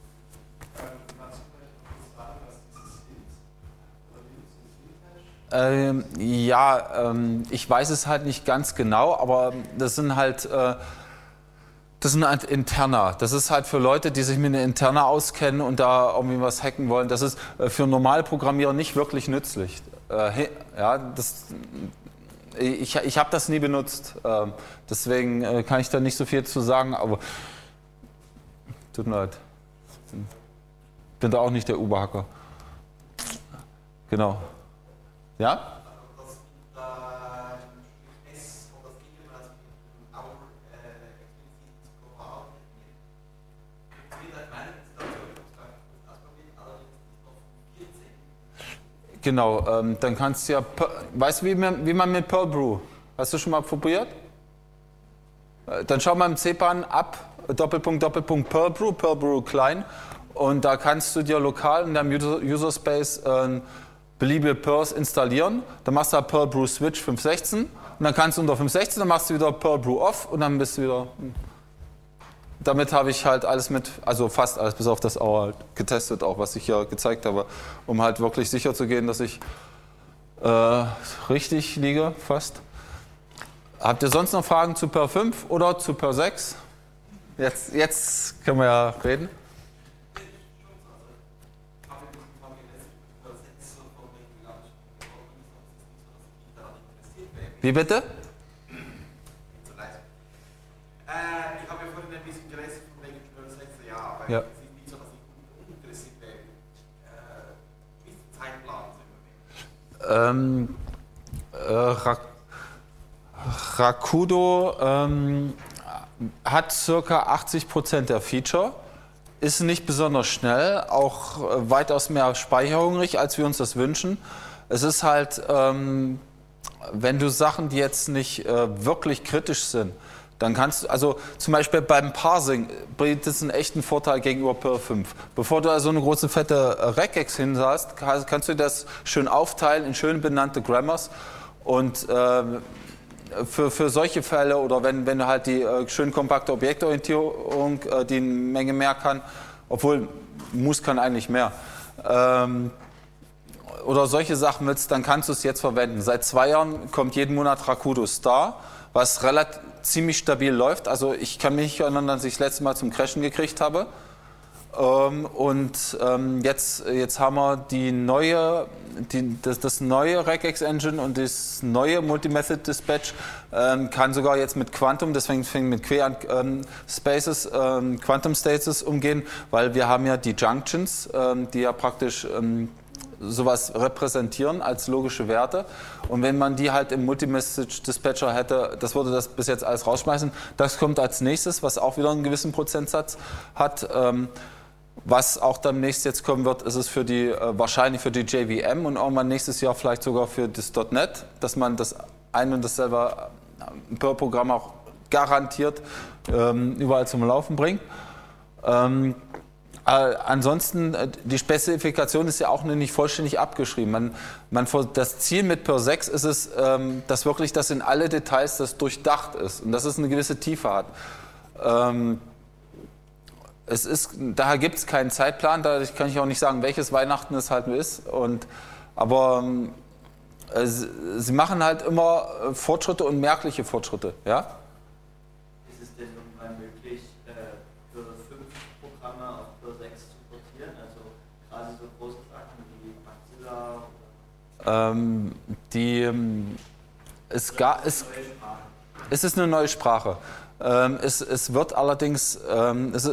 Ähm, ja, ähm, ich weiß es halt nicht ganz genau, aber das sind halt, äh, das sind halt Interna. Das ist halt für Leute, die sich mit einer Interna auskennen und da irgendwie was hacken wollen. Das ist äh, für normale Programmierer nicht wirklich nützlich. Äh, ja, das, ich ich habe das nie benutzt, äh, deswegen äh, kann ich da nicht so viel zu sagen, aber tut mir leid. Ich bin da auch nicht der Uber-Hacker. Genau. Ja? Genau, ähm, dann kannst du ja, weißt du, wie man, wie man mit Perl Brew, hast du schon mal probiert? Äh, dann schau mal im C P A N ab, Doppelpunkt, Doppelpunkt, Perl Brew, Perl Brew klein und da kannst du dir lokal in deinem User, User Space äh, beliebige Perls installieren, dann machst du da Perl Brew Switch fünf Punkt sechzehn und dann kannst du unter fünf Punkt sechzehn, dann machst du wieder Perl Brew Off und dann bist du wieder... Damit habe ich halt alles mit, also fast alles, bis auf das Hour halt getestet, auch was ich ja gezeigt habe, um halt wirklich sicher zu gehen, dass ich äh, richtig liege, fast. Habt ihr sonst noch Fragen zu Perl fünf oder zu Perl sechs? Jetzt, jetzt können wir ja reden. Wie bitte? Ja. Ähm, äh, Rakudo ähm, hat circa achtzig Prozent der Feature, ist nicht besonders schnell, auch äh, weitaus mehr speicherhungrig, als wir uns das wünschen. Es ist halt, ähm, wenn du Sachen, die jetzt nicht äh, wirklich kritisch sind, dann kannst du, also zum Beispiel beim Parsing bringt es einen echten Vorteil gegenüber Perl fünf. Bevor du also eine große fette Regex hin hast, kannst du das schön aufteilen in schön benannte Grammars und äh, für, für solche Fälle oder wenn, wenn du halt die äh, schön kompakte Objektorientierung, äh, die eine Menge mehr kann, obwohl Mus kann eigentlich mehr, ähm, oder solche Sachen willst, dann kannst du es jetzt verwenden. Seit zwei Jahren kommt jeden Monat Rakudo Star, was relativ ziemlich stabil läuft. Also ich kann mich nicht erinnern, dass ich das letzte Mal zum Crashen gekriegt habe. Ähm, und ähm, jetzt, jetzt haben wir die neue, die, das, das neue Regex Engine und das neue Multi-Method Dispatch ähm, kann sogar jetzt mit Quantum, deswegen fängt mit Quer ähm, Spaces, ähm, Quantum States umgehen, weil wir haben ja die Junctions, ähm, die ja praktisch ähm, sowas repräsentieren als logische Werte. Und wenn man die halt im Multi-Message Dispatcher hätte, das würde das bis jetzt alles rausschmeißen. Das kommt als nächstes, was auch wieder einen gewissen Prozentsatz hat. Ähm, was auch dann nächstes jetzt kommen wird, ist es für die, äh, wahrscheinlich für die J V M und irgendwann nächstes Jahr vielleicht sogar für das .NET, dass man das ein und dasselbe Perl-Programm auch garantiert ähm, überall zum Laufen bringt. Ähm, Äh, ansonsten, äh, die Spezifikation ist ja auch nicht vollständig abgeschrieben. Man, man, das Ziel mit Perl sechs ist es, ähm, dass wirklich das in alle Details das durchdacht ist und dass es eine gewisse Tiefe hat. Ähm, es ist, daher gibt es keinen Zeitplan, dadurch kann ich auch nicht sagen, welches Weihnachten es halt ist. Und, aber äh, sie, sie machen halt immer Fortschritte und merkliche Fortschritte. Ja? Ist es denn irgendwann möglich, für fünf Programme auf Perl sechs zu portieren? Also gerade so große Sachen wie Mozilla oder ähm, die, ähm, es, gar, es, es ist eine neue Sprache. Ähm, es, es wird allerdings, ähm, es,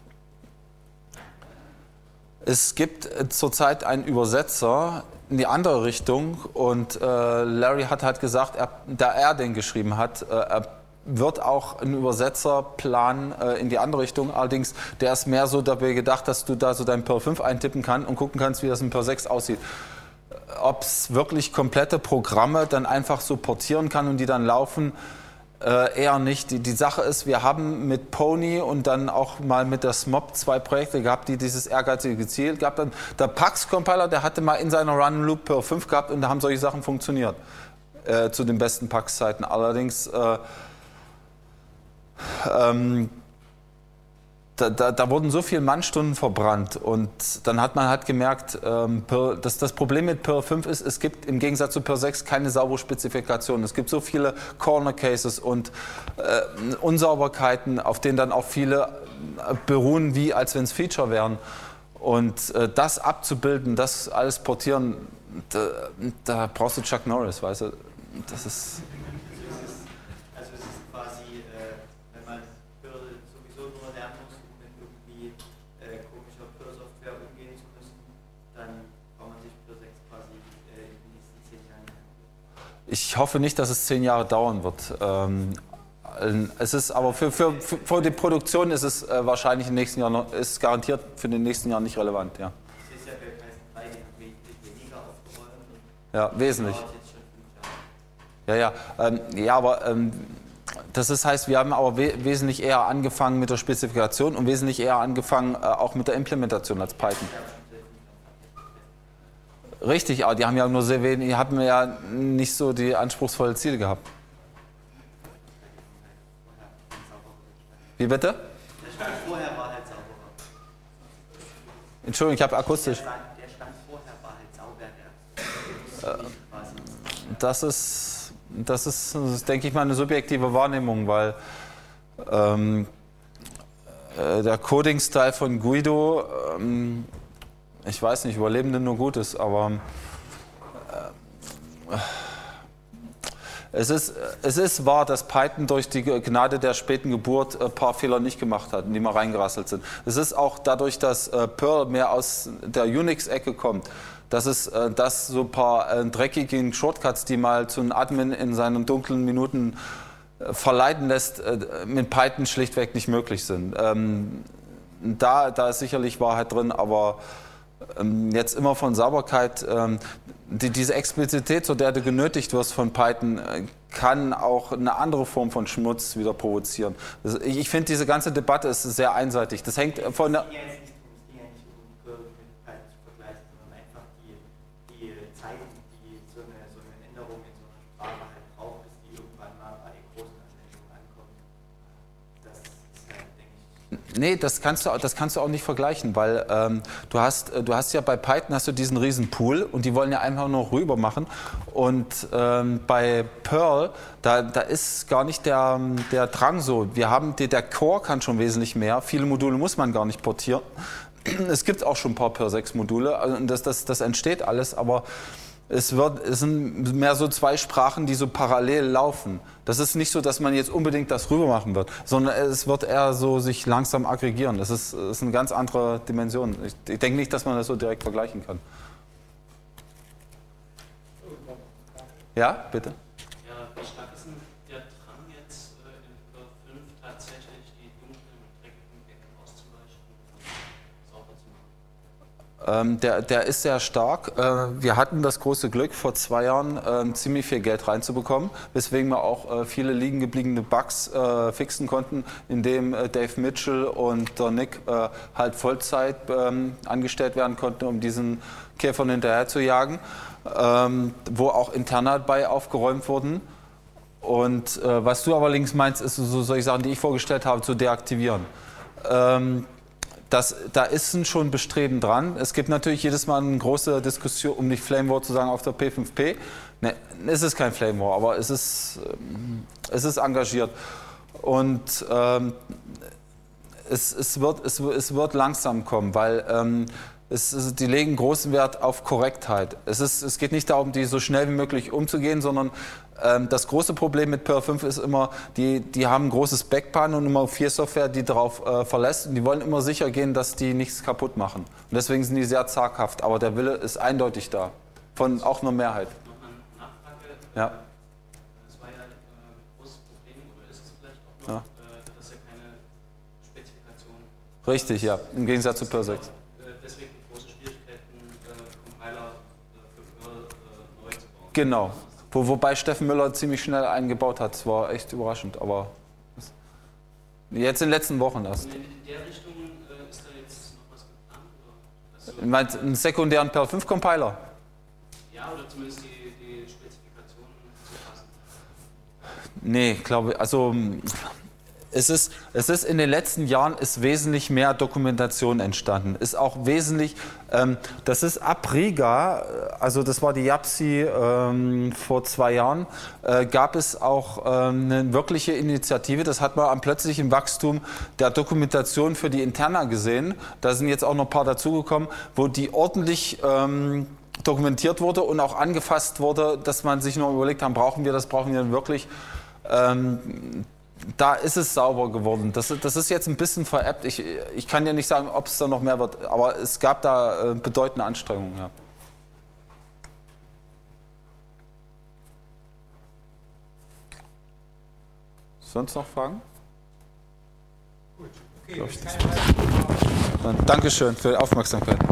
es gibt zurzeit einen Übersetzer in die andere Richtung und äh, Larry hat halt gesagt, er, da er den geschrieben hat, äh, er wird auch ein Übersetzer planen äh, in die andere Richtung. Allerdings, der ist mehr so dabei gedacht, dass du da so dein Perl fünf eintippen kannst und gucken kannst, wie das in Perl sechs aussieht. Ob es wirklich komplette Programme dann einfach so portieren kann und die dann laufen, Äh, eher nicht. Die, die Sache ist, wir haben mit Pony und dann auch mal mit der S M O P zwei Projekte gehabt, die dieses ehrgeizige Ziel gehabt haben. Der Pax-Compiler, der hatte mal in seiner Run-Loop Perl fünf gehabt und da haben solche Sachen funktioniert. Äh, zu den besten Pax-Zeiten. Allerdings äh, ähm, Da, da, da wurden so viele Mannstunden verbrannt und dann hat man halt gemerkt, ähm, Perl, dass das Problem mit Perl fünf ist, es gibt im Gegensatz zu Perl sechs keine saubere Spezifikation. Es gibt so viele Corner Cases und äh, Unsauberkeiten, auf denen dann auch viele beruhen, wie als wenn es Feature wären. Und äh, das abzubilden, das alles portieren, da, da brauchst du Chuck Norris, weißt du, das ist... Also es ist quasi, äh, wenn man Perl sowieso nur lernen muss, um mit irgendwie äh, komischer Perl-Software umgehen zu müssen, dann braucht man sich Perl sechs quasi äh, in den nächsten zehn Jahren lernen. Ich hoffe nicht, dass es zehn Jahre dauern wird. Ähm, es ist aber für, für, für, für die Produktion ist es äh, wahrscheinlich im nächsten Jahr noch, ist garantiert für den nächsten Jahr nicht relevant, ja. Das ist ja bei Python drei wesentlich weniger aufgeräumt und Ja, wesentlich. dauert jetzt schon fünf Jahre. Ja, ja, ähm, ja, aber ähm, das ist, heißt, wir haben aber we wesentlich eher angefangen mit der Spezifikation und wesentlich eher angefangen äh, auch mit der Implementation als Python. Richtig, aber die haben ja nur sehr wenig, die hatten ja nicht so die anspruchsvollen Ziele gehabt. Wie bitte? Der Stand vorher war halt sauberer. Entschuldigung, ich habe akustisch. Der Stand, der Stand vorher war halt sauber, der quasi. Das ist, das ist, das ist, denke ich mal, eine subjektive Wahrnehmung, weil ähm, äh, der Coding-Style von Guido, ähm, ich weiß nicht, Überlebende nur gut ist, aber äh, es ist, es ist wahr, dass Python durch die Gnade der späten Geburt ein paar Fehler nicht gemacht hat, in die mal reingerasselt sind. Es ist auch dadurch, dass äh, Perl mehr aus der Unix-Ecke kommt, dass es äh, dass so ein paar äh, dreckigen Shortcuts, die mal zu einem Admin in seinen dunklen Minuten äh, verleiten lässt, äh, mit Python schlichtweg nicht möglich sind. Ähm, da, da ist sicherlich Wahrheit drin, aber ähm, jetzt immer von Sauberkeit, ähm, die, diese Explizität, zu der du genötigt wirst von Python, äh, kann auch eine andere Form von Schmutz wieder provozieren. Das, ich ich finde, diese ganze Debatte ist sehr einseitig. Das hängt von der... Es ging ja jetzt nicht um, es ging ja nicht um Perl mit Python zu vergleichen, sondern einfach die, die Zeiten, die so eine, so eine Änderung in so einer Sprache halt braucht, bis die irgendwann mal bei großen Anwendungen ankommt. Das ist halt, denke ich... Nee, das kannst du, das kannst du auch nicht vergleichen, weil ähm, du, hast, du hast ja bei Python hast du diesen riesen Pool und die wollen ja einfach nur rüber machen. Und ähm, bei Perl, da, da ist gar nicht der, der Drang so. Wir haben, der Core kann schon wesentlich mehr. Viele Module muss man gar nicht portieren. Es gibt auch schon ein paar Perl sechs Module, also das, das, das entsteht alles, aber es, wird, es sind mehr so zwei Sprachen, die so parallel laufen. Das ist nicht so, dass man jetzt unbedingt das rüber machen wird, sondern es wird eher so sich langsam aggregieren. Das ist, das ist eine ganz andere Dimension. Ich, ich denke nicht, dass man das so direkt vergleichen kann. Ja, bitte? Ja, wie stark ist denn der Drang jetzt äh, in Perl fünf tatsächlich die dunklen und dreckigen Ecken auszuleuchten und sauber zu machen? Ähm, der, der ist sehr stark. Äh, wir hatten das große Glück, vor zwei Jahren äh, ziemlich viel Geld reinzubekommen, weswegen wir auch äh, viele liegen gebliebene Bugs äh, fixen konnten, indem äh, Dave Mitchell und der Nick äh, halt Vollzeit ähm, angestellt werden konnten, um diesen Käfern hinterher zu jagen, ähm, wo auch Interna bei aufgeräumt wurden. Und äh, was du aber links meinst, ist so solche Sachen, die ich vorgestellt habe, zu deaktivieren. Ähm, Das, da ist ein schon Bestreben dran. Es gibt natürlich jedes Mal eine große Diskussion, um nicht Flame War zu sagen, auf der P fünf P. Ne, es ist kein Flame War, aber es ist, es ist engagiert. Und ähm, es, es, wird, es, es wird langsam kommen, weil ähm, es, es, die legen großen Wert auf Korrektheit. Es, ist, es geht nicht darum, die so schnell wie möglich umzugehen, sondern ähm, das große Problem mit Perl fünf ist immer, die, die haben ein großes Backpan und immer vier Software, die darauf äh, verlässt. Und die wollen immer sicher gehen, dass die nichts kaputt machen. Und deswegen sind die sehr zaghaft. Aber der Wille ist eindeutig da, von auch einer Mehrheit. Noch eine Nachfrage. Ja. Das war ja äh, ein großes Problem, oder ist es vielleicht auch noch, Ja. äh, dass er keine Spezifikation... Richtig, ja, im Gegensatz zu Perl sechs. Äh, deswegen große Schwierigkeiten, äh, Compiler äh, für Perl äh, neu zu bauen. Genau. Das ist Wo, wobei Steffen Müller ziemlich schnell eingebaut hat. Das war echt überraschend, aber jetzt in den letzten Wochen erst. Und in der Richtung äh, ist da jetzt noch was geplant? Oder? Also, Du meinst einen sekundären Perl fünf Compiler? ja, oder zumindest die, die Spezifikationen zu fassen. Nee, glaube also es ist, es ist in den letzten Jahren ist wesentlich mehr Dokumentation entstanden. Ist auch wesentlich, ähm, das ist ab Riga, also das war die JAPSI ähm, vor zwei Jahren, äh, gab es auch ähm, eine wirkliche Initiative, das hat man am plötzlichen Wachstum der Dokumentation für die Interna gesehen. Da sind jetzt auch noch ein paar dazugekommen, wo die ordentlich ähm, dokumentiert wurde und auch angefasst wurde, dass man sich noch überlegt hat, brauchen wir das, brauchen wir denn wirklich? Ähm, da ist es sauber geworden. Das, das ist jetzt ein bisschen veräppt. Ich, ich kann dir nicht sagen, ob es da noch mehr wird, aber es gab da äh, bedeutende Anstrengungen. Ja. Sonst noch Fragen? Gut, okay. Keine weiteren Fragen. Dann Dankeschön für die Aufmerksamkeit.